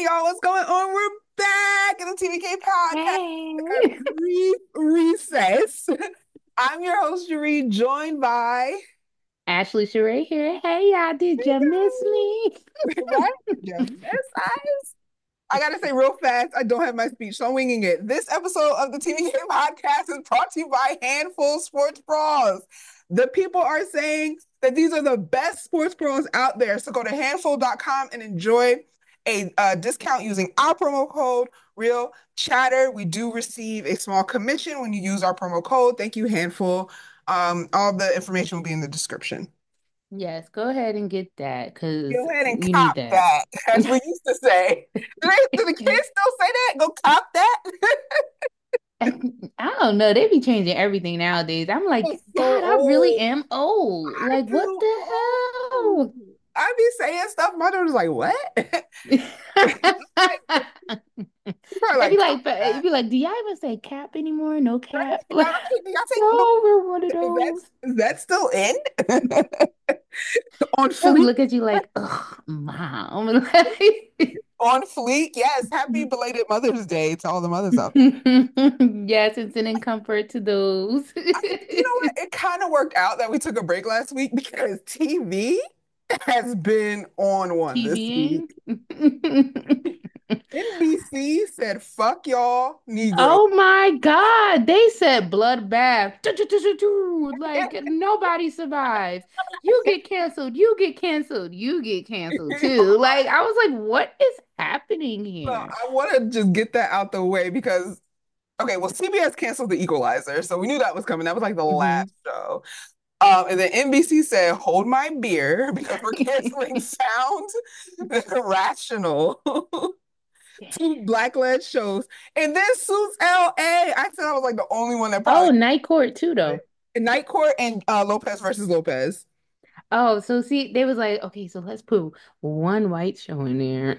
y'all, what's going on? We're back in the TVK podcast. A Hey, brief recess. I'm your host, Sheree, joined by Ashley Sheree here. Hey, y'all, did you miss me? right? Just miss us. I gotta say real fast, I don't have my speech, so I'm winging it. This episode of the TVK podcast is brought to you by Handful Sports Bras. The people are saying that these are the best sports bras out there. So go to handful.com and enjoy a discount using our promo code Real Chatter. We do receive a small commission when you use our promo code. Thank you, Handful. All the information will be in the description. Yes, go ahead and get that because Go ahead and you need cop that. that, as we used to say. Do the kids still say that? Go cop that? I don't know. They be changing everything nowadays. I'm I'm like, so God, I really old. am old. I Like, what too the old. hell? I be saying stuff. My daughter's like, what? Probably They like, be cop like, they that. be like, do y'all even say cap anymore? No Right? cap? Like, I say, no, no, we're one of those. is that still in? On They'll fleek? look at you like, ugh, mom. Like, On fleek? Yes. Happy belated Mother's Day to all the mothers out there. yes, it's sending comfort to those. You know what? It kind of worked out that we took a break last week because TV has been on one this TVing. week. NBC said, fuck y'all, Negro. Oh my God. They said bloodbath. Like nobody survives. You get canceled. You get canceled. You get canceled too. Like I was like, what is happening So here? I want to just get that out the way because, okay, well, CBS canceled The Equalizer. So we knew that was coming. That was like the Hmm. last show. And then NBC said, hold my beer because we're canceling Sound Rational. Two black-led shows. And then Suits LA. I said I was like the only one that probably Oh, Night Court too, though. Night Court and Lopez versus Lopez. Oh, so see, they was like, okay, so let's put one white show in there.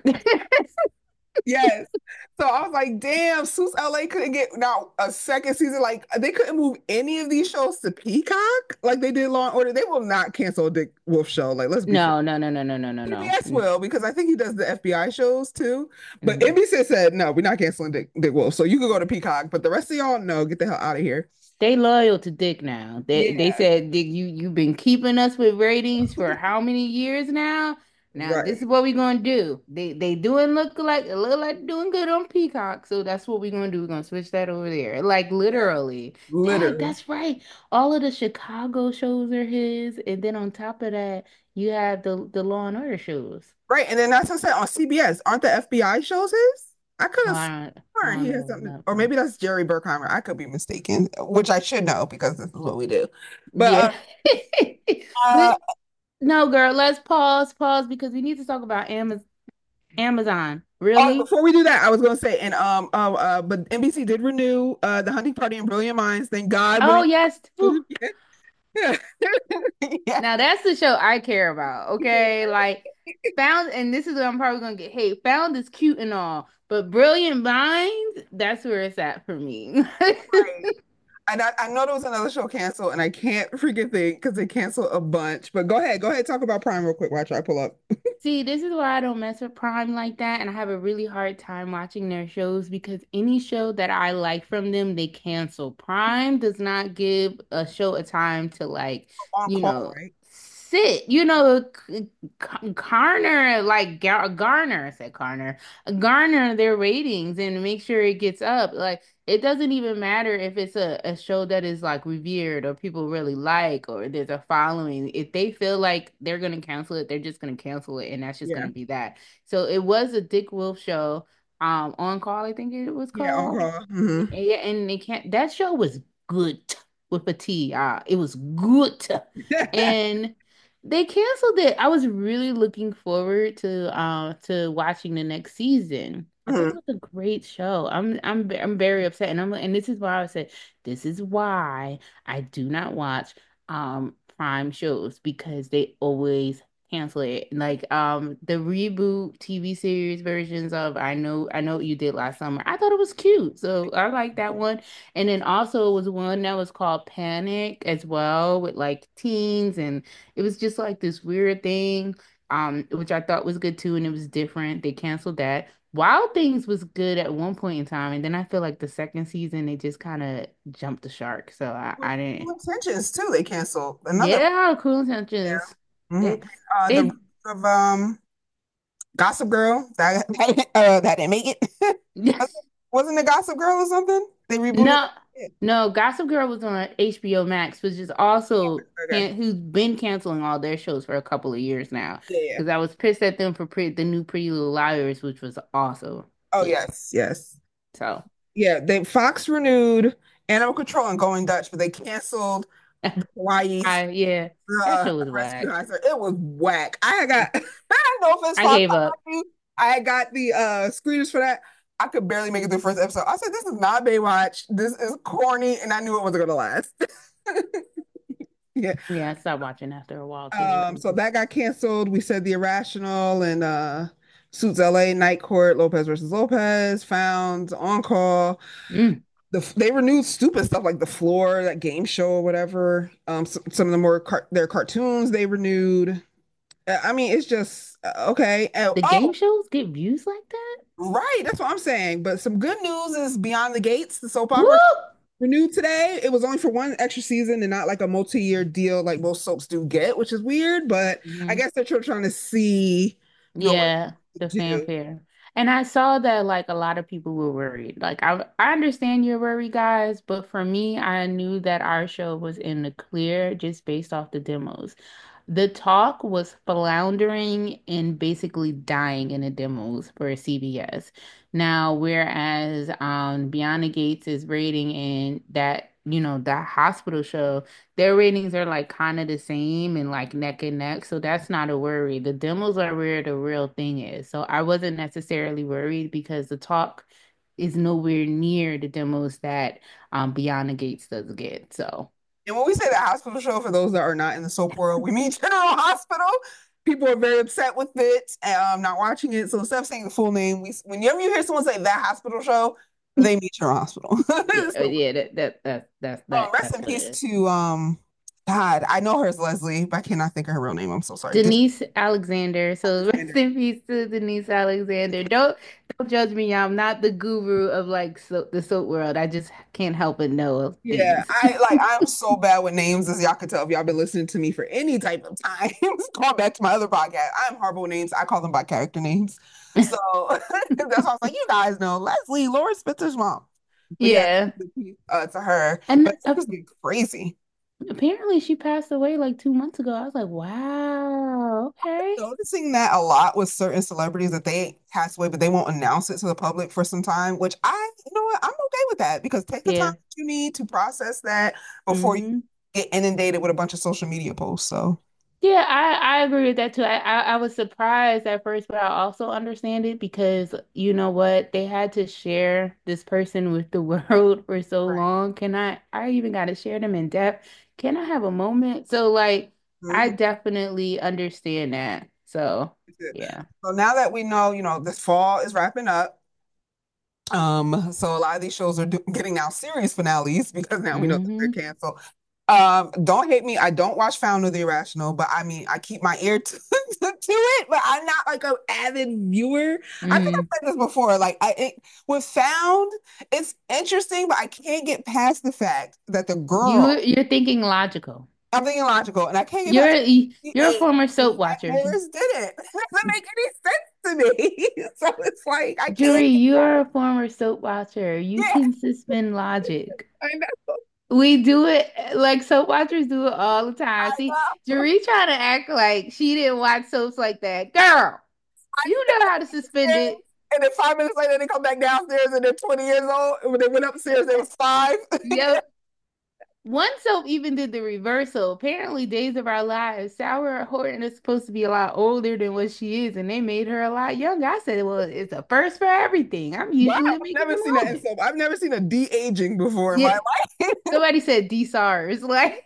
Yes. So I was like, damn, Suits LA couldn't get now a second season. Like they couldn't move any of these shows to Peacock like they did Law and Order. They will not cancel a Dick Wolf show. Like, let's be fair. No, no, no, no, no, no, no, no. CBS will because I think he does the FBI shows too. But Mhm. NBC said, no, we're not canceling Dick Wolf. So you can go to Peacock, but the rest of y'all, no, get the hell out of here. They loyal to Dick now. They Yeah, said, Dick, you've been keeping us with ratings for how many years now? Now this is right. what we're gonna do. They doing look like doing good on Peacock. So that's what we're gonna do. We're gonna switch that over there. Like Yeah, literally. Dang, literally. that's right. All of the Chicago shows are his, and then on top of that, you have the Law and Order shows. Right. And then that's what I said on CBS. Aren't the FBI shows his? I could Oh, have I sworn don't he know has about something, that or part. maybe that's Jerry Bruckheimer. I could be mistaken, which I should know because this is what we do. But Yeah. uh, But no, girl, let's pause because we need to talk about Amazon. oh, Really? before we do that, I was going to say, and but NBC did renew The Hunting Party and Brilliant Minds. Thank God when Oh, it yes. Whew. yeah. Yeah. Now that's the show I care about. Okay. Like Found, and this is what I'm probably gonna get hate. Found is cute and all, but Brilliant Minds, that's where it's at for me. Right. And I know there was another show canceled, and I can't freaking think because they canceled a bunch. But go ahead, talk about Prime real quick while I try to pull up. See, this is why I don't mess with Prime like that, and I have a really hard time watching their shows because any show that I like from them, they cancel. Prime does not give a show a time to like, On you call, know, right? sit. Garner, like Garner, I said Garner, garner their ratings and make sure it gets up. Like it doesn't even matter if it's a show that is like revered or people really like or there's a following. If they feel like they're gonna cancel it, they're just gonna cancel it and that's just Yeah. gonna be that. So it was a Dick Wolf show, on call, I think it was Yeah, on called. call. Hmm. Yeah, and they can't that show was good with a T. It was good. And they canceled it. I was really looking forward to watching the next season. I thought it Hmm. was a great show. I'm very upset, and this is why I said this is why I do not watch Prime shows because they always cancel it. Like the reboot TV series versions of I know what you did last summer. I thought it was cute, so I like that one. And then also it was one that was called Panic as well with like teens and it was just like this weird thing. which I thought was good too, and it was different. They canceled that. Wild Things was good at one point in time, and then I feel like the second season they just kind of jumped the shark. So I didn't. Cruel Intentions too. They canceled another. Yeah, Cruel Yeah. Intentions. Mhm. They The they of Gossip Girl that didn't make it. Wasn't it Gossip Girl or something? They rebooted no it. no Gossip Girl was on HBO Max, which is also Okay. who's been canceling all their shows for a couple of years now. Yeah, yeah. Because I was pissed at them for the new Pretty Little Liars, which was also Oh good. yes, yes. So Yeah, they Fox renewed Animal Control and Going Dutch, but they canceled the Hawaii's yeah, that show was Rescue whack. Heiser. It was whack. I had got no offense, I Fox. gave I up. love you. I had got the screeners for that. I could barely make it through the first episode. I said, "This is not Baywatch. This is corny," and I knew it wasn't gonna last. Yeah. Yeah, I stopped watching after a while too. So that got canceled. We said The Irrational and Suits LA, Night Court, Lopez versus Lopez, Found, On Call. Mm. They renewed stupid stuff like The Floor, that game show or whatever. Some of the more their cartoons they renewed. I mean, it's just okay. The game shows get views like that? Right, that's what I'm saying. But some good news is Beyond the Gates, the soap opera Woo! renewed today. It was only for one extra season and not like a multi-year deal like most soaps do get, which is weird. But I Mhm. guess they're trying to see, what Yeah, the to do. fanfare. And I saw that like a lot of people were worried. Like I understand you're worried, guys, but for me, I knew that our show was in the clear just based off the demos. The talk was floundering and basically dying in the demos for CBS. Now, whereas Beyond the Gates is rating in that, that hospital show, their ratings are like kind of the same and like neck and neck. So that's not a worry. The demos are where the real thing is. So I wasn't necessarily worried because the talk is nowhere near the demos that Beyond the Gates does get. So And when we say the hospital show, for those that are not in the soap world, we mean General Hospital. People are very upset with it, not watching it. So instead of saying the full name, whenever you hear someone say that hospital show, they mean General Hospital. yeah, So, yeah, rest that's in what it peace is. to God, I know her as Leslie, but I cannot think of her real name. I'm so sorry. Denise Alexander. So rest Alexander. in peace to Denise Alexander. Don't judge me. I'm not the guru of like the soap world. I just can't help but know Yeah, things. I'm so bad with names, as y'all can tell if y'all been listening to me for any type of time. Going back to my other podcast, I'm horrible with names. I call them by character names. So that's why I was like, you guys know Leslie, Laura Spitzer's mom. But yeah, Yeah. to her. And But it was getting crazy. apparently she passed away like 2 months ago. I was like, wow, okay. Noticing that a lot with certain celebrities that they pass away, but they won't announce it to the public for some time, which you know what, I'm okay with that because take the time Yeah. that you need to process that before you Hmm. get inundated with a bunch of social media posts. So. Yeah, I agree with that too. I was surprised at first, but I also understand it because you know what? They had to share this person with the world for so long. I even got to share them in depth. Can I have a moment? So like, I Mhm. definitely understand that. So yeah. So now that we know, this fall is wrapping up. So a lot of these shows are getting now series finales because now we know that they're Hmm. canceled. Don't hate me. I don't watch Found or The Irrational, but I mean, I keep my ear to it, but I'm not like an avid viewer. I think Hmm. I've said this before. Like with Found, it's interesting, but I can't get past the fact that the girl, You're thinking logical. I'm thinking logical, and I can't get You're past a- the you're a eight. former soap That watcher. Morris didn't. It doesn't make any sense to me. So it's like I Jury, can't. you're a former soap watcher. You Yeah, can suspend logic. I know. We do it like soap watchers do it all the time. I See, know. Jeree trying to act like she didn't watch soaps like that. Girl, I you know how to suspend said, it. and then 5 minutes later, they come back downstairs and they're 20 years old. And when they went upstairs, they was five. Yep. One soap even did the reversal. Apparently, Days of Our Lives, Sarah Horton is supposed to be a lot older than what she is, and they made her a lot younger. I said, well, it's a first for everything. I'm Wow, usually I've making never them seen that in older. soap. I've never seen a de-aging before in Yeah, my life. somebody said D-SARS. Like,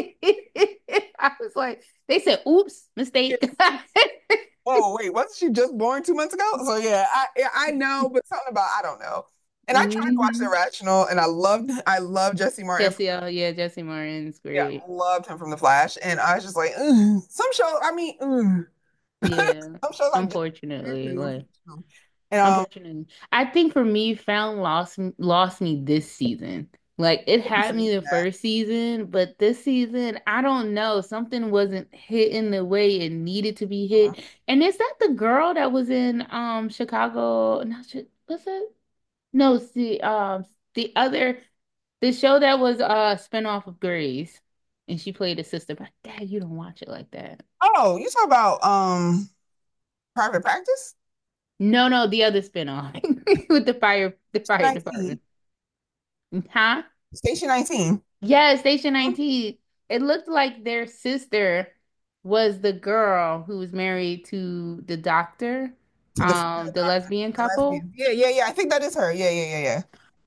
I was like, they said, oops, mistake. Oh, wait, wasn't she just born 2 months ago? So yeah, I know, but something about I don't know. And I tried to watch The Hmm. Irrational, and I love Jesse Martin. Jesse, oh yeah, Jesse Martin's Yeah, great. loved him from The Flash, and I was just like, ugh. Some show. I mean, ugh. Yeah. Some shows I just can't Unfortunately, do. like And unfortunately, I think for me, Found lost me this season. Like it I can had me see the that. first season, but this season, I don't know, something wasn't hitting the way it needed to be Mhm. hit. And is that the girl that was in Chicago? No, what's it? No, the other the show that was a spinoff of Grey's, and she played a sister. But dad, you don't watch it like that. Oh, you talk about private practice? No, no, the other spinoff with the fire 19. department. Huh? Station 19. Yeah, Station 19. It looked like their sister was the girl who was married to the doctor, To the the doctor, lesbian the couple. lesbian. Yeah, yeah, yeah. I think that is her. Yeah, yeah, yeah, yeah.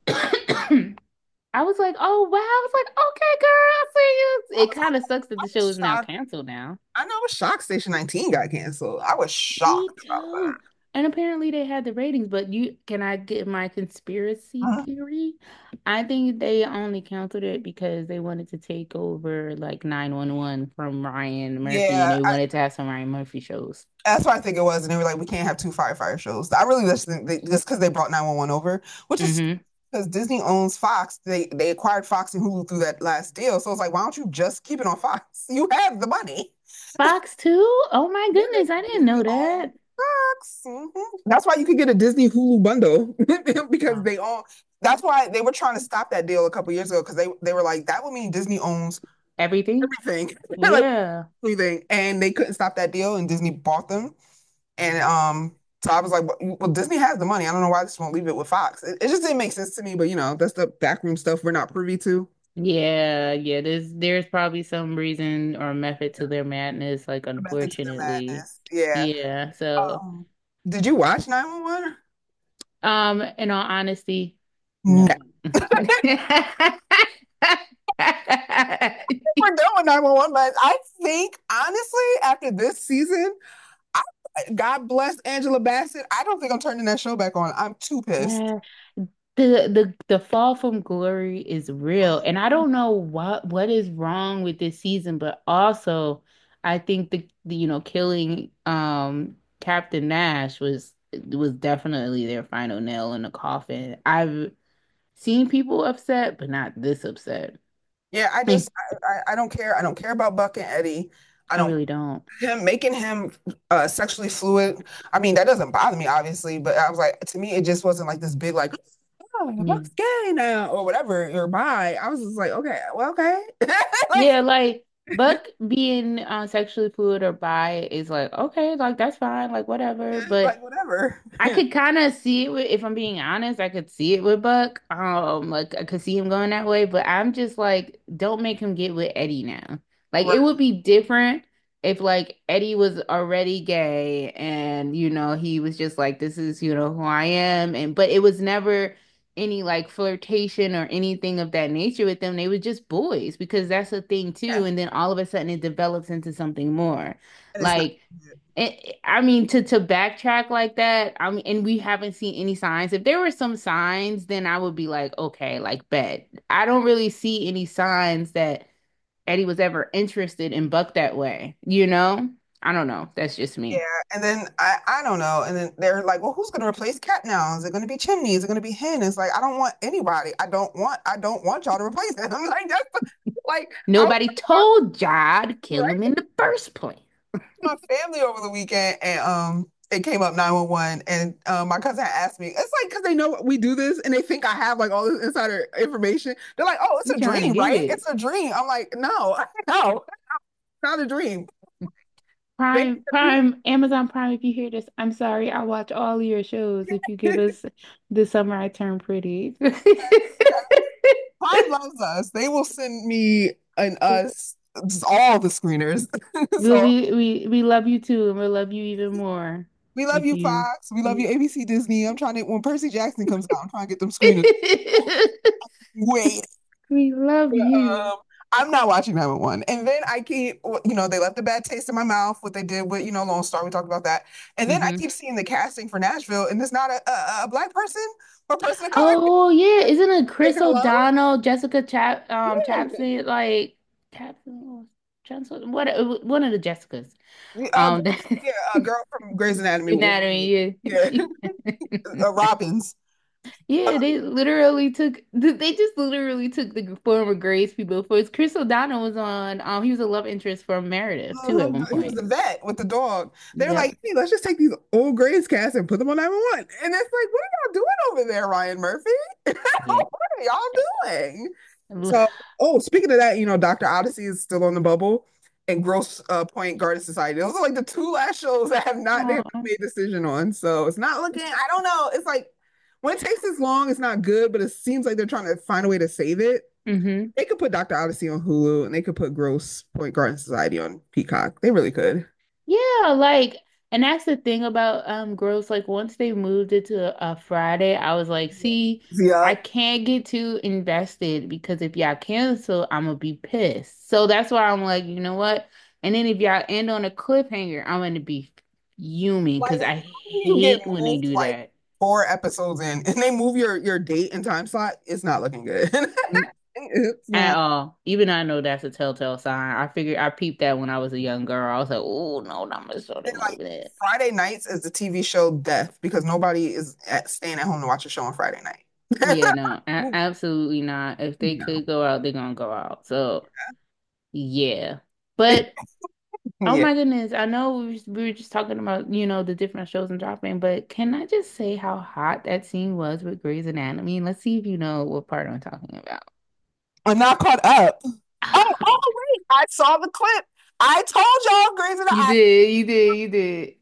I was like, oh wow. I was like, okay, girl, I see you. I It was, kind of sucks that I the was show is now shocked. canceled now. I know I was shocked Station 19 got canceled. I was Me shocked about too. And apparently they had the ratings, but you can I get my conspiracy that. theory? I think they only canceled it because they wanted to take over like 911 from Ryan Murphy and Yeah, they wanted to have some Ryan Murphy shows. that's what I think it was. And they were like, we can't have two firefighter shows. I really just think just because they brought 911 over, which is Hmm. because Disney owns Fox. They acquired Fox and Hulu through that last deal. So it's like, why don't you just keep it on Fox? You have the money. Fox too? Oh my Yeah, goodness, I didn't Disney know owns that. Fox. That's why you could get a Disney Hulu bundle because Wow. they own. That's why they were trying to stop that deal a couple years ago because they were like, that would mean Disney owns Everything? everything, like Yeah. everything, and they couldn't stop that deal, and Disney bought them. And so I was like, well, Disney has the money. I don't know why they just won't leave it with Fox. It just didn't make sense to me, but that's the backroom stuff we're not privy to. Yeah, yeah, there's probably some reason or method to their madness, like The method to the unfortunately. madness. Yeah. Yeah, so Did you watch 911? in all honesty, no. No. We're done with 911, but I think honestly, after this season, I, God bless Angela Bassett. I don't think I'm turning that show back on. I'm too pissed. Yeah, the fall from glory is real, and I don't know what is wrong with this season, but also I think the killing Captain Nash was definitely their final nail in the coffin. I've seen people upset, but not this upset. Yeah, Like, I don't care. I don't care about Buck and Eddie. I I don't really don't. him making him sexually fluid. I mean, that doesn't bother me, obviously, but I was like, to me, it just wasn't like this big like, oh, Yeah. Buck's gay now or whatever or bi. I was just like, okay, well, okay, like Yeah, like Buck being sexually fluid or bi is like, okay, like that's fine, like whatever. But like whatever. I could kind of see it if I'm being honest, I could see it with Buck. Like I could see him going that way, but I'm just like, don't make him get with Eddie now. Like it Right. would be different if like Eddie was already gay and he was just like, this is who I am, and but it was never any like flirtation or anything of that nature with them. They were just boys because that's a thing too, Yeah. and then all of a sudden it develops into something more. And it's not. Like I mean, to backtrack like that, I mean, and we haven't seen any signs. If there were some signs, then I would be like, okay, like bet. I don't really see any signs that Eddie was ever interested in Buck that way, you know? I don't know. That's just Yeah, me. and then I don't know, and then they're like, well, who's going to replace Cat now? Is it going to be Chimney? Is it going to be Hen? It's like I don't want anybody. I don't want y'all to replace him. I'm like like I was Nobody told Jod to kill him in the first place. my family over the weekend and it came up 911 and my cousin had asked me. It's like because they know we do this and they think I have like all this insider information. They're like, "Oh, it's You a trying to dream, get right? it. It's a dream." I'm like, "No, no, not a dream." They Prime, Amazon Prime, if you hear this, I'm sorry. I'll watch all of your shows if you give us The Summer I Turned Pretty. Prime loves us. They will send me and us all the screeners. We, So we we love you too, and we'll love you even more we love if you, you. Fox. We love you, ABC Disney. I'm trying to when Percy Jackson comes out, I'm trying to get them screeners. Wait. We love you. Um, I'm not watching 911. And then I keep, they left a bad taste in my mouth, what they did with, Lone Star. We talked about that. And then I Hmm. keep seeing the casting for Nashville, and it's not a black person or person of color. Oh yeah, isn't it Like, Chris hello? O'Donnell, Jessica Yeah. Chapson, like Chapson? what one of the Jessicas. Uh, Um, yeah, a girl from Grey's Anatomy. Anatomy, yeah. Yeah, Robbins. Yeah, they just literally took the former Grace people. For Chris O'Donnell was on he was a love interest for Meredith too at one He was point. the vet with the dog. They were like, Yep. hey, let's just take these old Grey's cast and put them on 911. And it's like, what are y'all doing over there, Ryan Murphy? Yeah. What are y'all doing? So, oh, speaking of that, Dr. Odyssey is still on the bubble and Gross Point Garden Society. Those are like the two last shows that they have not Oh. made a decision on. So it's not looking, I don't know. It's like when it takes this long, it's not good, but it seems like they're trying to find a way to save it. Hmm. They could put Dr. Odyssey on Hulu and they could put Gross Point Garden Society on Peacock. They really could. Yeah, and that's the thing about Gross. Like once they moved it to a Friday, I was like, see, Yeah. I can't get too invested because if y'all cancel, I'm gonna be pissed. So that's why I'm like, you know what? And then if y'all end on a cliffhanger, I'm gonna be fuming Like, because how I do you get hate when they moved do like that. 4 episodes in and they move your date and time slot? It's not looking good. It's At not. all. Even though I know that's a telltale sign. I peeped that when I was a young girl. I was like, oh no, I'm gonna show They're them like moving it. Friday nights is the TV show death because nobody is staying at home to watch a show on Friday night. Yeah, no, absolutely not. If they No. could go out, they're gonna go out. So yeah. But oh Yeah. my goodness, I know we were just talking about, the different shows and dropping, but can I just say how hot that scene was with Grey's Anatomy? Let's see if you know what part I'm talking about. I'm not caught up. Wait, I saw the clip. I told y'all, Grey's You Anatomy. did, you did, you did.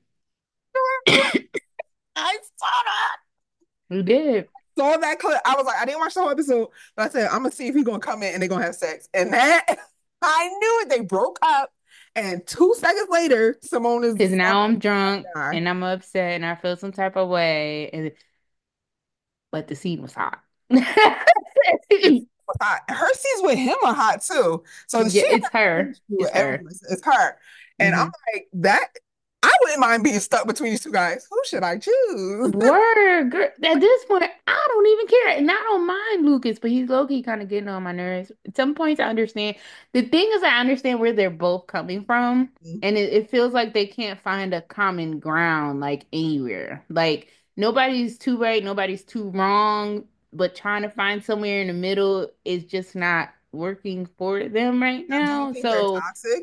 I saw that. You did. Saw that clip. I was like, I didn't watch the whole episode, but I said, I'm gonna see if he's gonna come in and they're gonna have sex. And that I knew it. They broke up, and 2 seconds later, Simone Because is now I'm drunk guy. and I'm upset and I feel some type of way. But the scene was hot. It's hot. Her scenes with him are hot too. So Yeah, she has it's her. chemistry with It's everyone. her. It's her. And I'm Hmm. like, that I wouldn't mind being stuck between these two guys. Who should I choose? Word, girl. At this point, I don't even care. And I don't mind Lucas, but he's low-key kind of getting on my nerves. At some points, I understand. The thing is, I understand where they're both coming from, and it feels like they can't find a common ground like anywhere. Like nobody's too right, nobody's too wrong, but trying to find somewhere in the middle is just not working for them right Now, do you now. think they're So. toxic?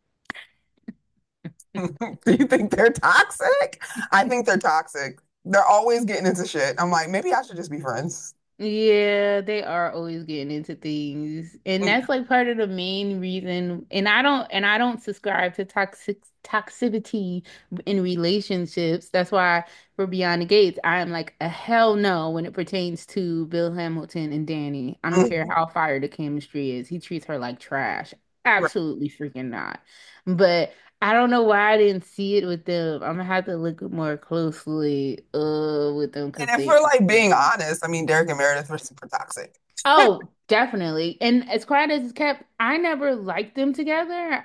Do you think they're toxic? I think they're toxic. They're always getting into shit. I'm like, maybe I should just be friends. Yeah, they are always getting into things. And Yeah. that's like part of the main reason. And I don't subscribe to toxicity in relationships. That's why for Beyond the Gates, I am like a hell no when it pertains to Bill Hamilton and Danny. I don't care Mhm. how fire the chemistry is. He treats her like trash. Right. Absolutely freaking not. But I don't know why I didn't see it with them. I'm gonna have to look more closely with them because And if they we're like being honest, I mean, Derek and Meredith were super toxic. Oh, definitely. And as quiet as it's kept, I never liked them together.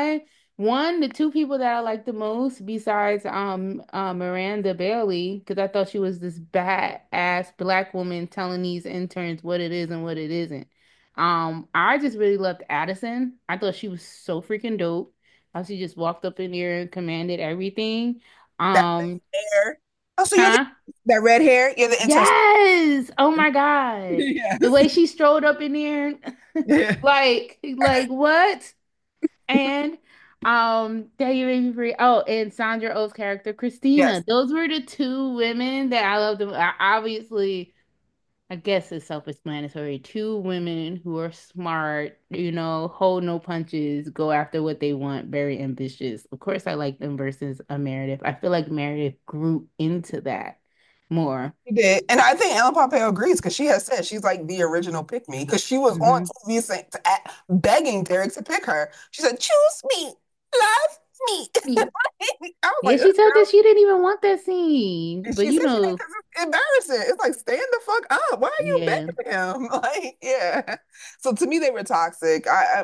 The two people that I liked the most besides Miranda Bailey, because I thought she was this badass black woman telling these interns what it is and what it isn't. I just really loved Addison. I thought she was so freaking dope. How she just walked up in there and commanded everything. That Um, hair. Oh, so you're huh? that red hair? You're the intern. Yes. Oh my God. The Yes. way she strolled up in there, Yeah. like what? And that you made me free. Oh, and Sandra Oh's character, Yes. Christina. Those were the two women that I loved. Obviously, I guess it's self-explanatory. Two women who are smart, hold no punches, go after what they want, very ambitious. Of course, I like them versus a Meredith. I feel like Meredith grew into that more. She did. And I think Ellen Pompeo agrees because she has said she's like the original pick me because she was on Hmm. TV saying, begging Derek to pick her. She said, choose me, love me. I was Yeah, like, she this said girl. that she didn't even want that scene. And But she said she did because it's embarrassing. It's like, stand the fuck up. Why are you yeah, begging him? Like, yeah. So to me, they were toxic.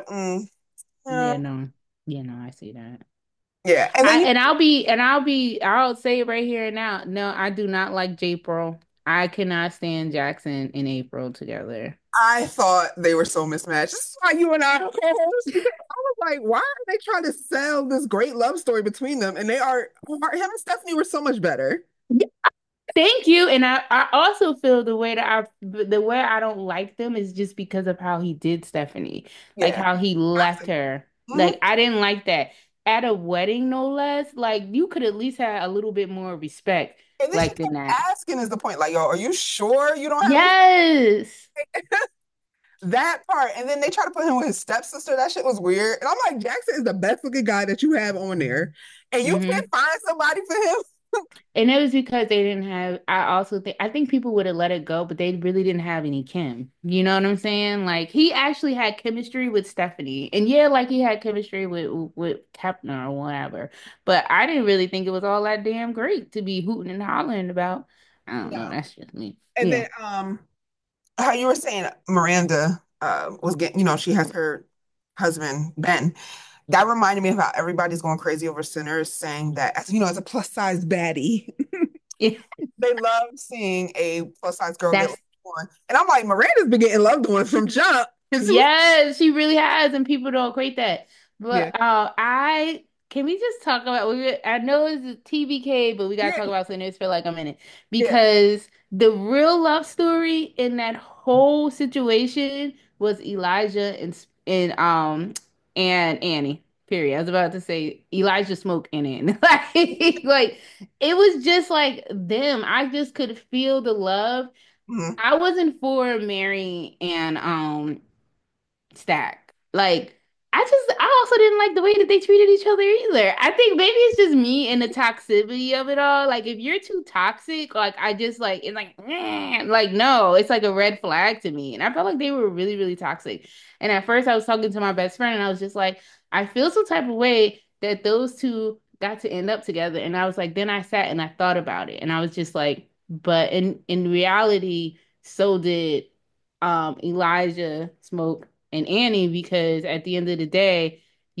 Yeah. yeah, no. Yeah, no, I see that. Yeah. And then I you, and I'll say it right here and now. No, I do not like J-Pro. I cannot stand Jackson and April together. I thought they were so mismatched. This is why you and I are co-hosts because I was like, why are they trying to sell this great love story between them? And they are, him and Stephanie were so much better. Thank you. And I also feel the way I don't like them is just because of how he did Stephanie. Like Yeah. how he left her. Mhm. Like I didn't like that. At a wedding, no less. Like you could at least have a little bit more respect, And then she like than kept that. asking is the point, like, yo, are you sure you don't have any Yes. that part? And then they try to put him with his stepsister. That shit was weird. And I'm like, Jackson is the best looking guy that you have on there. And you can't Hmm. find somebody for him. And it was because they didn't have, I think people would have let it go, but they really didn't have any Kim. You know what I'm saying? Like he actually had chemistry with Stephanie. And yeah, like he had chemistry with Kepner or whatever. But I didn't really think it was all that damn great to be hooting and hollering about. I don't know. No. That's just me. And Yeah. then how you were saying Miranda was getting, she has her husband, Ben. That reminded me of how everybody's going crazy over Sinners, saying that as a plus size baddie. They love seeing a plus size girl get loved That's on. And I'm like, Miranda's been getting loved on from jump. Yes, she really has, and people don't equate that. Yeah. But I can we just talk about I know it's a TBK, but we gotta Yeah. talk about Sinners for like a minute Yeah. because the real love story in that whole situation was Elijah and Annie. Period. I was about to say Elijah Smoke and Annie. Like it was just like them. I just could feel the love. Mhm. I wasn't for Mary and Stack. Like, I also didn't like the way that they treated each other either. I think maybe it's just me and the toxicity of it all. Like, if you're too toxic, like, I just like, it's like, like, no, it's like a red flag to me. And I felt like they were really, really toxic. And at first, I was talking to my best friend, and I was just like, I feel some type of way that those two got to end up together. And I was like, then I sat and I thought about it, and I was just like, but in reality, so did Elijah Smoke and Annie because at the end of the day,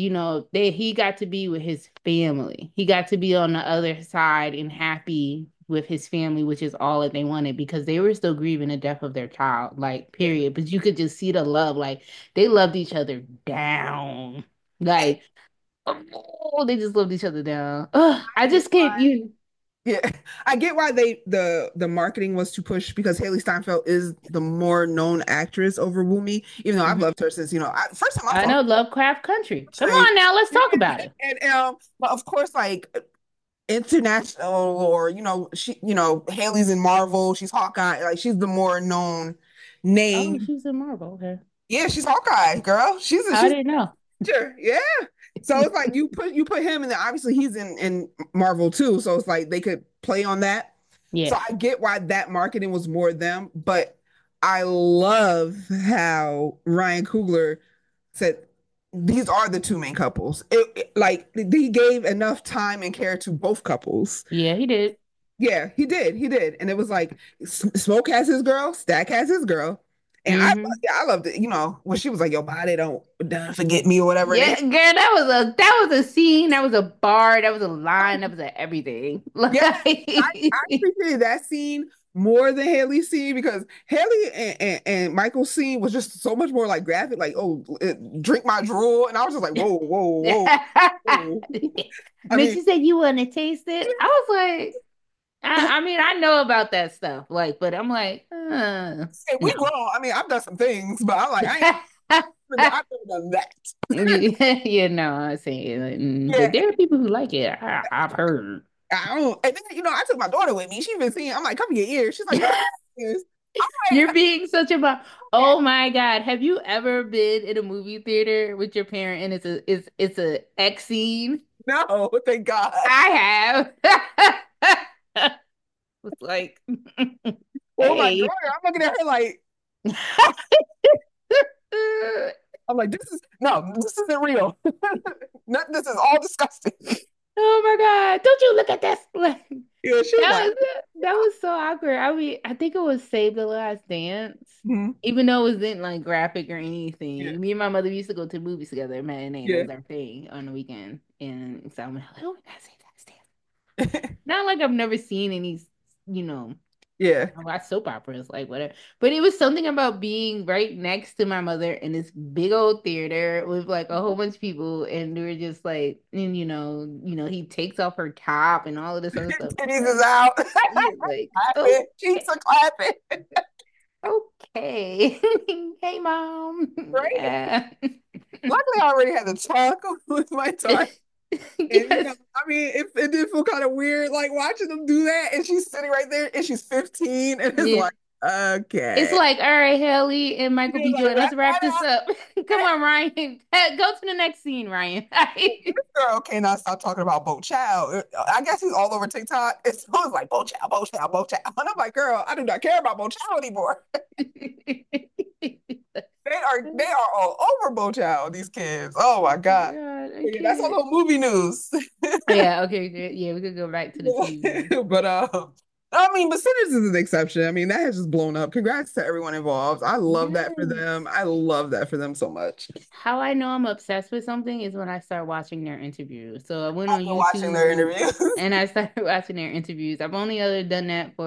he got to be with his family. He got to be on the other side and happy with his family, which is all that they wanted because they were still grieving the death of their child, like Yeah. period. But you could just see the love, like they loved each other down. Like, oh, they just loved each other down. Ugh, I I get just can't you Yeah, I get why the marketing was to push because Haley Steinfeld is the more known actress over Woomy, even though I've Mhm. loved her since first time I I saw know Lovecraft Country. Come her. on now, let's Yeah, talk about it. but of course, like international or Haley's in Marvel, she's Hawkeye, like she's the more known Oh, name. she's in Marvel. Okay. Yeah, she's Hawkeye, girl. I She's didn't know. Sure. Yeah. So it's like you put him and then obviously he's in Marvel too. So it's like they could play on that. So Yeah. I get why that marketing was more them, but I love how Ryan Coogler said these are the two main couples. Like he gave enough time and care to both couples. Yeah, he did. Yeah, he did. He did. And it was like Smoke has his girl, Stack has his girl. And Hmm. I loved it, when she was like, "Your body don't forget me" or whatever. And Yeah, girl, that was a scene, that was a bar, that was a line, that was a everything. yeah, I Like appreciated that scene more than Haley's scene because Haley and Michael's scene was just so much more like graphic, like, oh, drink my drool. And I was just like, whoa, whoa, whoa, whoa. I When mean, she said you want to taste it, I was like, I mean, I know about that stuff, like, but I'm like, hey, we no. grown. I mean, I've done some things, but I'm like, I've never done that. You know, I'm saying, like, Yeah, but there are people who like it. I've heard. I don't. And then, I took my daughter with me. She been seeing. I'm like, come your ears. She's like, what is? I'm You're like, being such a oh my God. Have you ever been in a movie theater with your parent and it's a X scene? no, thank God. I have. It's like, Oh my God, hey. I'm looking at her like, I'm like, this is no, this isn't real. Not, this is all disgusting. Oh my God. Don't you look at this? Like, Yeah, she was like, that was so awkward. I mean, I think it was Save the Last Dance. mhm, Even though it wasn't like graphic or yeah, anything. Me and my mother used to go to movies together, matinee. That yeah. was our thing on the weekend. And so I'm like, oh, we gotta Save the Last Dance. Not like I've never seen any, you know. Yeah. I watch soap operas, like whatever. But it was something about being right next to my mother in this big old theater with like a whole bunch of people, and we were just like, and he takes off her top and all of this other stuff. Titties is out. Yeah, like, Clapping. Cheeks okay, are clapping. okay. Hey, mom. Right? Yeah. Luckily, I already had to talk with my daughter. And Yes. I mean, it did feel kind of weird, like watching them do that, and she's sitting right there, and she's 15, and it's Yeah. like, It's okay, like, all right, Haley and Michael yeah, B. like Jordan, wrap let's wrap that this up. up. Come on, Ryan. Go to the next scene, Ryan. This girl cannot stop talking about Bo Chow. I guess he's all over TikTok. It's always like Bo Chow, Bo Chow, Bo Chow. And I'm like, girl, I do not care about Bo Chow anymore. They are all over Bo Chow, these kids. Oh my God. God, I But yeah, that's a can't. little movie news. Yeah, okay, good. Yeah, we could go back to the TV. But I mean, but Sinners is an exception. I mean, that has just blown up. Congrats to everyone involved. I love that for them. Yes. I love that for them so much. How I know I'm obsessed with something is when I start watching their interviews. So I went on I've been watching their YouTube interviews. and I started watching their interviews. I've only other done that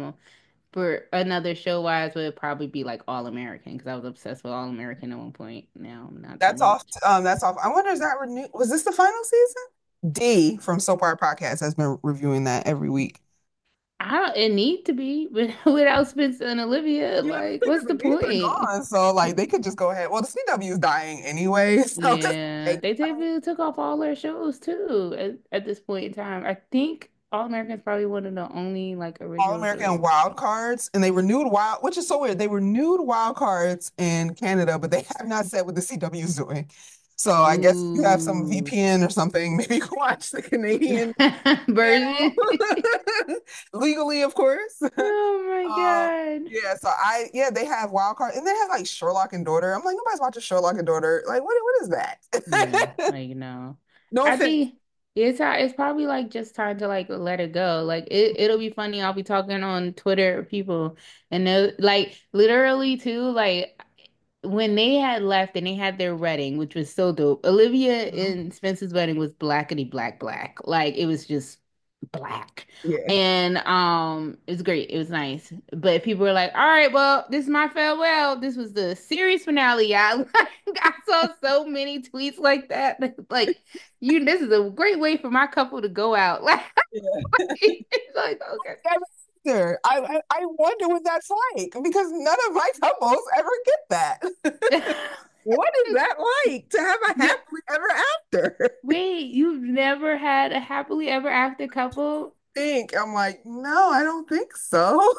for another show wise would probably be like All American because I was obsessed with All American at one point. Now I'm not so That's off. much. That's off. I wonder is that renewed? Was this the final season? D from Soap Opera Podcast has been reviewing that every week. I don't it need to be without Spencer and Olivia. Yeah, Like, because what's the the D's are point? gone, so like they could just go ahead. Well, the CW is dying anyway, so just Yeah, like, they typically took off all their shows too at this point in time. I think All American's probably one of the only like All original American shows. Wild Cards, and they renewed Wild, which is so weird. They renewed Wild Cards in Canada, but they have not said what the CW is doing. So I guess if you have some Ooh. VPN or something, maybe you can watch the Canadian Version. channel legally, of course. Oh my God. Yeah, so they have Wild Card, and they have like Sherlock and Daughter. I'm like, nobody's watching Sherlock and Daughter. Like, what is Yeah, that? like no. No I offense. think it's probably like just time to like let it go. Like it'll be funny. I'll be talking on Twitter with people and they'll like literally too, like when they had left and they had their wedding, which was so dope. Olivia Mhm. and Spencer's wedding was blackety black black. Like it was just black. Yeah. And it was great. It was nice. But people were like, all right, well, this is my farewell. This was the series finale, y'all. Like, I saw so many tweets like that. Like, this is a great way for my couple to go out. Yeah. It's like, okay. Ever. I wonder what that's like because none of my couples ever get that. What is that like to have a No, happily ever after? wait, you've never had a happily ever after couple? I'm like, no, I don't think so.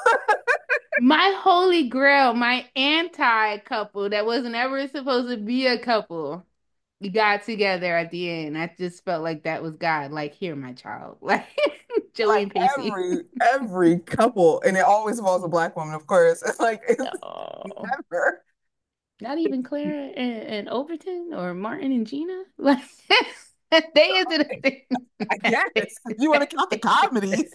My holy grail, my anti couple that wasn't ever supposed to be a couple. We got together at the end. I just felt like that was God. Like, here, my child. Like Joey Like and Pacey. every couple, and it always involves a black woman, of course. It's like it's Oh, never. not even Claire and Overton or Martin and Gina. Like they ended I guess up. you want to count the comedies.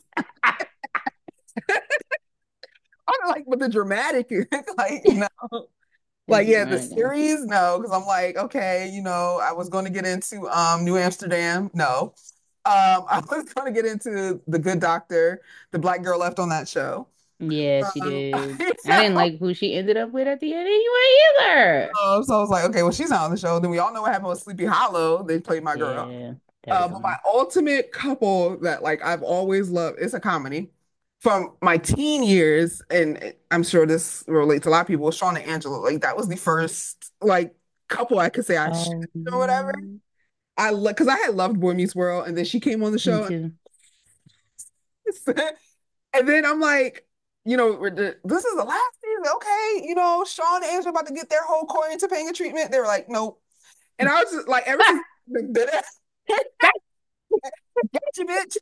I don't like, but the dramatic, like no. It's Like, yeah, the Martin. series, no, because I'm like, okay, I was going to get into New Amsterdam. No. I was going to get into The Good Doctor, the black girl left on that show. Yeah, she Um, did. I didn't so, like who she ended up with at the end anyway either. so I was like, okay, well, she's not on the show. Then we all know what happened with Sleepy Hollow. They played my girl. Yeah, that was But my annoying. ultimate couple that like I've always loved, it's a comedy from my teen years, and I'm sure this relates to a lot of people, Sean and Angela. Like that was the first like couple I could say I shipped Oh, or whatever. yeah. I love because I had loved Boy Meets World, and then she came on the Me show, too. and then I'm like, this is the last season, okay? Sean and Angela about to get their whole Corey and Topanga treatment. They were like, nope, and I was just like, ever since gotcha, bitch.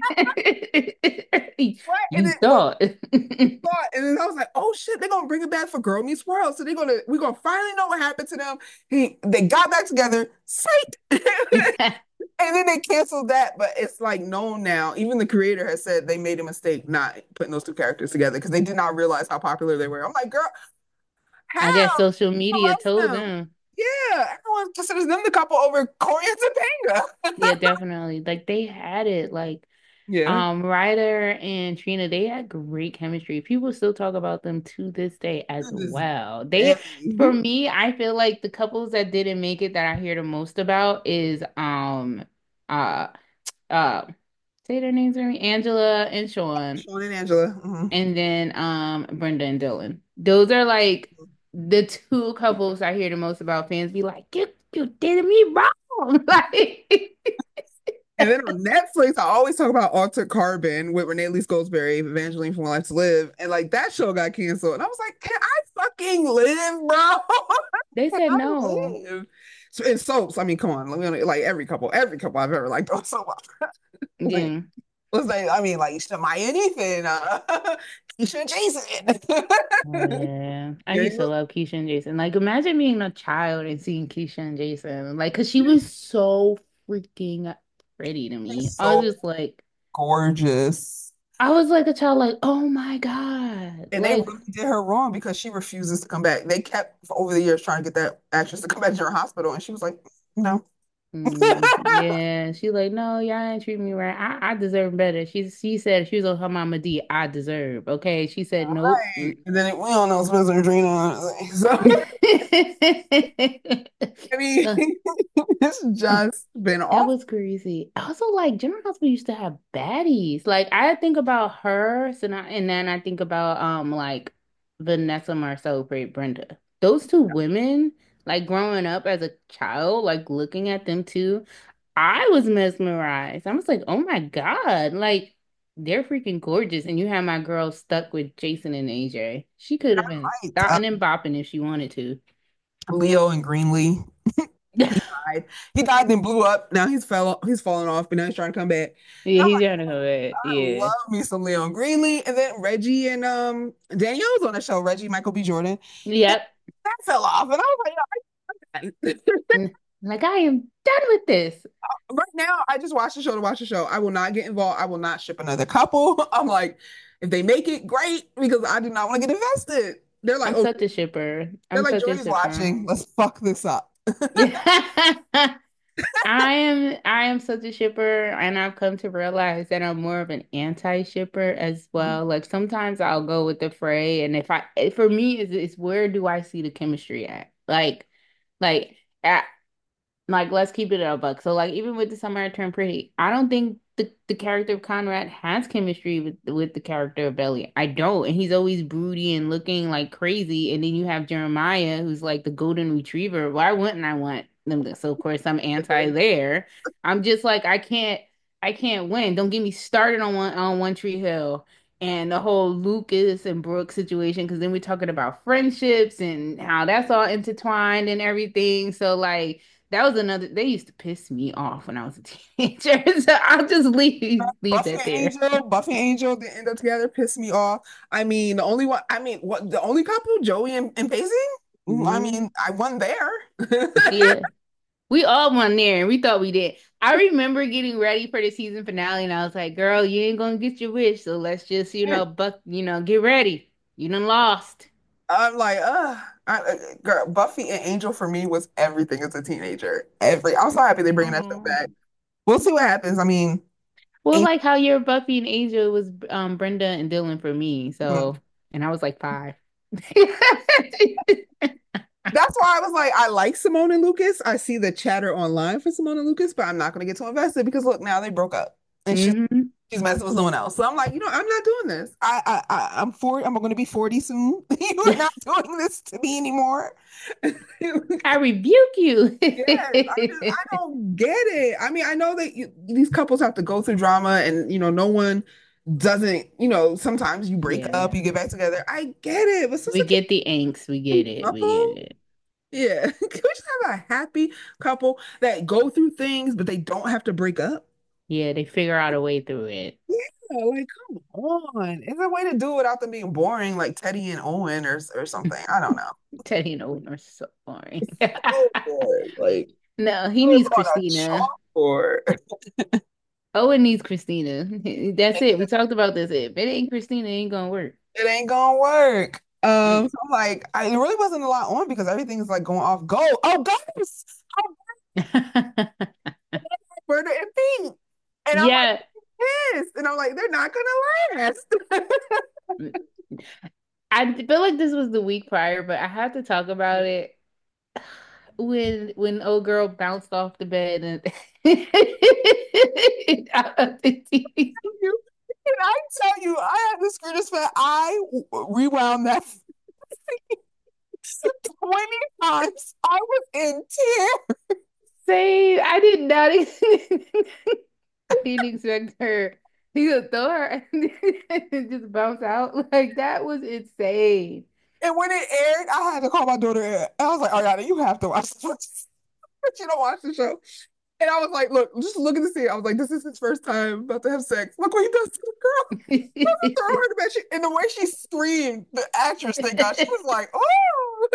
What? And You then no, thought. thought, and then I was like, oh shit, they're gonna bring it back for Girl Meets World. So we're gonna finally know what happened to them. They got back together, sight. And then they canceled that, but it's like known now. Even the creator has said they made a mistake not putting those two characters together because they did not realize how popular they were. I'm like, girl, I how? guess social Who media else told them? them. Yeah, everyone considers them the couple over Corey and Topanga. Yeah, definitely. Like they had it. Like Yeah. Ryder and Trina, they had great chemistry. People still talk about them to this day as To this well. They, for day. me, I feel like the couples that didn't make it that I hear the most about is uh uh say their names for me, Angela and Sean, Sean and Angela. and then Brenda and Dylan. Those are like the two couples I hear the most about. Fans be like, you did me wrong. Like And then on Netflix, I always talk about Altered Carbon with Renee Elise Goldsberry, Evangeline from Life to Live. And like that show got canceled. And I was like, can I fucking live, bro? they Can said I no. live? So in soaps, I mean, come on. Like every couple I've ever liked on soap opera. Like, Yeah. let's say, I mean, like Shemaya and Ethan, Keisha and Jason. Oh yeah. I Yeah, used to love Keisha and Jason. Like imagine being a child and seeing Keisha and Jason. Like, cause she was so freaking pretty to she's me. so gorgeous. I was like a child, like, oh my God. And they Like, really did her wrong because she refuses to come back. They kept over the years trying to get that actress to come back to her hospital, and she was like, "No." yeah. She like, no, y'all ain't treat me right. I deserve better. She said she was on her mama D, I deserve. Okay. She said, nope. Right. And then we all know Spencer and Trina. So I mean, it's just been That off. was crazy. Also, like General Hospital used to have baddies. Like I think about her, so now, and then I think about like Vanessa Marcel, great Brenda. Those two women, like growing up as a child, like looking at them too, I was mesmerized. I was like, oh my God, like they're freaking gorgeous. And you have my girl stuck with Jason and AJ. She could have been Right. starting and bopping if she wanted to. Leo and Greenlee. He died. He died, then blew up. Now he's fallen off, but now he's trying to come back. Yeah, And I'm he's like, trying to come back. I Yeah. love me some Leon Greenlee. And then Reggie and Danielle was on the show, Reggie, Michael B. Jordan. And Yep. that fell off. And I was like, "Yeah, Like I am done with this. right now, I just watch the show to watch the show. I will not get involved. I will not ship another couple. I'm like, if they make it, great, because I do not want to get invested. They're like, I'm oh, such a shipper. they're I'm like, such a Jordy's shipper. watching. Let's fuck this up. I am such a shipper, and I've come to realize that I'm more of an anti-shipper as well. Like sometimes I'll go with the fray, and for me, it's where do I see the chemistry at? Like at like, let's keep it a buck. So, like, even with the Summer I Turned Pretty, I don't think the character of Conrad has chemistry with the character of Belly. I don't, and he's always broody and looking like crazy. And then you have Jeremiah, who's like the golden retriever. Why wouldn't I want them to? So, of course, I'm anti there. I'm just like, I can't win. Don't get me started on One Tree Hill and the whole Lucas and Brooke situation, because then we're talking about friendships and how that's all intertwined and everything. So, like. That was another. They used to piss me off when I was a teenager. So I'll just leave that there. Buffy and Angel, they end up together, piss me off. I mean, the only one, I mean, what the only couple, Joey and Pacey? I Mhm. mean, I won there. Yeah, we all won there, and we thought we did. I remember getting ready for the season finale, and I was like, "Girl, you ain't gonna get your wish, so let's just, get ready. You done lost." I'm like, girl, Buffy and Angel for me was everything as a teenager. I'm so happy they're bringing that show Oh. back. We'll see what happens. I mean, Well, Angel, like how your Buffy and Angel was Brenda and Dylan for me. So, and I was like 5. that's why I was like, I like Simone and Lucas. I see the chatter online for Simone and Lucas, but I'm not going to get too invested because look, now they broke up, and hmm she's messing with someone else. So I'm like, I'm not doing this. I'm 40. I'm going to be 40 soon. You are not doing this to me anymore. I rebuke you. Yes, I don't get it. I mean, I know that these couples have to go through drama, and no one doesn't. Sometimes you break up, Yeah. you get back together. I get it, but We sister, get the angst. We get it. We get couple, it. yeah, can we just have a happy couple that go through things, but they don't have to break up? Yeah, they figure out a way through it. Yeah, like come on. Is there a way to do it without them being boring, like Teddy and Owen or something? I don't know. Teddy and Owen are so boring. So good. Like No, he it's needs on a Christina. chalkboard. Owen needs Christina. That's it. We talked about this. If it ain't Christina, it ain't gonna work. It ain't gonna work. Mm. So I'm like, it really wasn't a lot on because everything is like going off. Go, oh, Ghost, oh, Murder and Pink, and I'm like, Yeah. pissed. And I'm like, they're not gonna last. I feel like this was the week prior, but I have to talk about it when old girl bounced off the bed and out of the TV. Can I tell you, I had the screeners for rewound that 20 times. I was in tears. Same. I didn't expect her. He could throw her and just bounce out. Like that was insane. And when it aired, I had to call my daughter. And I was like, Ariana, you have to watch this. She don't watch the show. And I was like, look, just look at the scene. I was like, this is his first time about to have sex. Look what he does to the girl. Throw her in the bed. And the way she screamed, the actress, thank God, she was like, oh.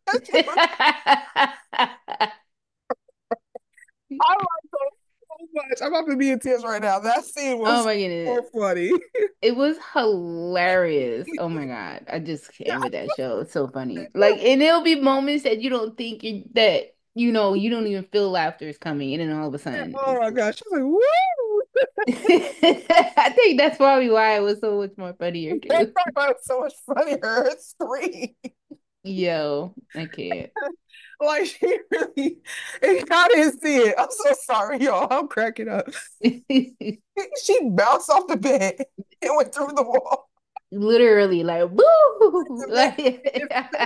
I like that so much. I'm about to be in tears right now. That scene Oh was my so goodness. funny. It was hilarious. Oh my God. I just Yeah. can't with that show. It's so funny. Like, and there'll be moments that you don't think that, you don't even feel laughter is coming. And then all of a sudden, Oh my gosh. She was like, woo. I think that's probably why it was so much more funnier That too. part was so much funnier. Her scream. Yo, I can't. Like she really, and I didn't see it. I'm so sorry, y'all. I'm cracking up. She bounced off the bed and went through the wall. Literally, like, woo! The bed. Like,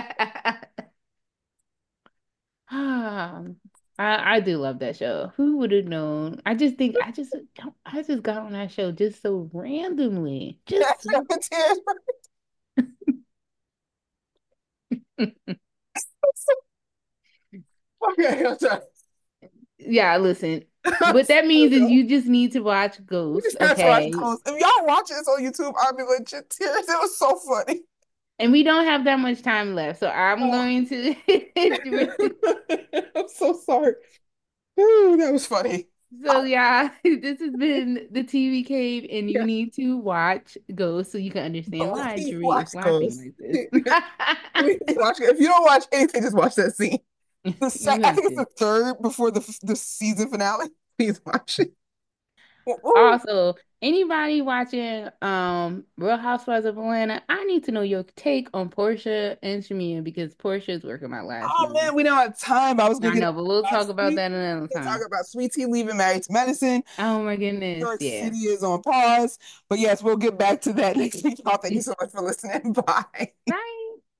I do love that show. Who would have known? I just got on that show just so randomly. Just That's the tears. Okay, I'm sorry. yeah, listen. I'm What that sorry, means is y'all. you just need to watch We Ghost, just have to watch okay? Ghost. If y'all watch this on YouTube, I'll be legit tears. It was so funny. And we don't have that much time left, so I'm Oh. going to I'm so sorry. Ooh, that was funny. So yeah, this has been the TV Cave, and you Yeah, need to watch Ghost so you can understand go why Dree is watch laughing Ghost. like this. Watch it. If you don't watch anything, just watch that scene. You I have think it's to. the third before the season finale. Please watch it. Ooh. Also, anybody watching Real Housewives of Atlanta, I need to know your take on Portia and Shamia because Portia is working my last Oh nerve. man, we don't have time. I was gonna I get know, but we'll talk last about week. that another We can talk time. about Sweet Tea leaving Married to Medicine. Oh my New goodness, York yeah. City is on pause. But yes, we'll get back to that next week. Y'all, thank you so much for listening. Bye. Bye.